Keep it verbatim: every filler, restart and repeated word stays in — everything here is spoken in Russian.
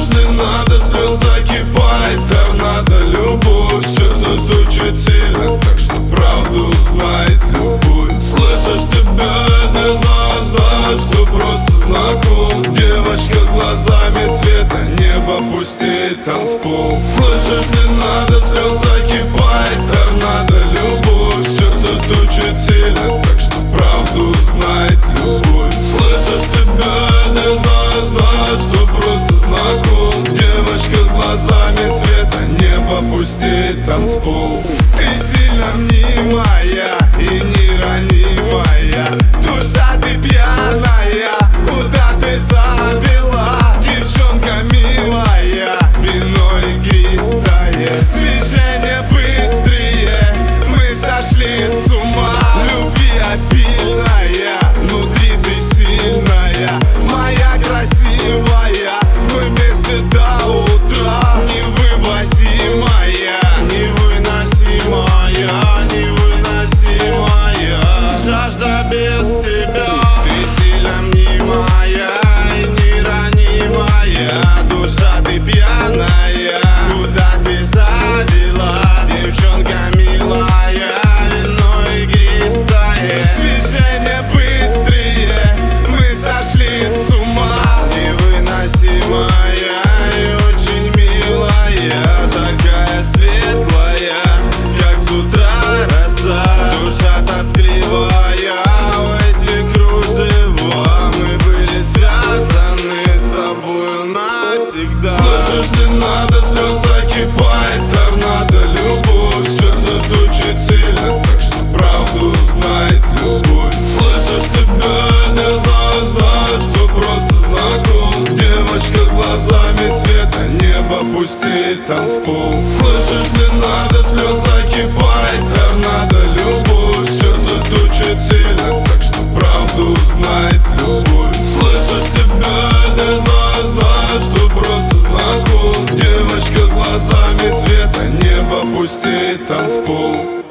Слышишь, не надо слез, закипает торнадо. Любовь, сердце стучит сильно, так что правду знает любовь. Слышишь, тебя не знаю, знаю, что просто знаком. Девочка с глазами цвета неба, пустеет танцпол. Слышишь, не надо слез, закипает торнадо. Любовь, сердце стучит сильно, так что правду знает любовь. Слышишь, тебя не знаю, знаю, что просто знаком. Девочка с глазами цвета неба, пустеет танцпол. Ты сильно мнимая и неранимая, душа ты пьяная, куда ты завела? Девчонка милая, вино игристое, движения быстрые, мы сошли с ума. Любви обильная, внутри ты сильная, моя красивая, мы вместе до утра. Невывозимая, невыносимая, невыносимая, жажда без тебя. Ты сильно мнимая и неранимая, душа ты пьяная, куда ты завела? Девчонка милая, вино игристое, движения быстрые, мы сошли с ума. Невыносимая и очень милая, такая светлая, как с утра роса. Душа тоскливая, в эти кружева мы были связаны с тобою навсегда. Слышишь, не надо слез, закипает торнадо. Любовь, сердце стучит сильно, так что правду знает любовь. Слышишь, тебя не знаю, знаю, что просто знаком. Девочка с глазами цвета неба, пустеет танцпол. Слышишь, не надо слез, закипает торнадо. Любовь, сердце стучит сильно, так что правду знает любовь. Слышишь, тебя не знаю, знаю, что просто знаком. Девочка с глазами цвета неба, пустеет танцпол.